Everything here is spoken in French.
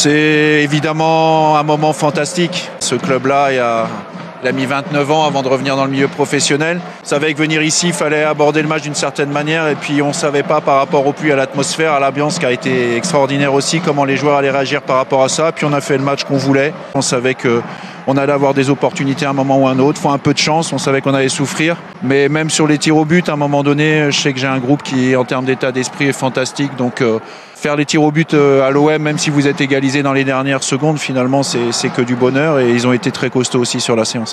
C'est évidemment un moment fantastique. Ce club-là, il a mis 29 ans avant de revenir dans le milieu professionnel. On savait que venir ici, il fallait aborder le match d'une certaine manière. Et puis on ne savait pas par rapport au pluie, à l'atmosphère, à l'ambiance qui a été extraordinaire aussi, comment les joueurs allaient réagir par rapport à ça. Puis on a fait le match qu'on voulait. On savait qu'on allait avoir des opportunités à un moment ou à un autre. Il faut un peu de chance, on savait qu'on allait souffrir. Mais même sur les tirs au but, à un moment donné, je sais que j'ai un groupe qui, en termes d'état d'esprit, est fantastique. Donc faire les tirs au but à l'OM, même si vous êtes égalisé dans les dernières secondes, finalement, c'est que du bonheur. Et ils ont été très costauds aussi sur la séance.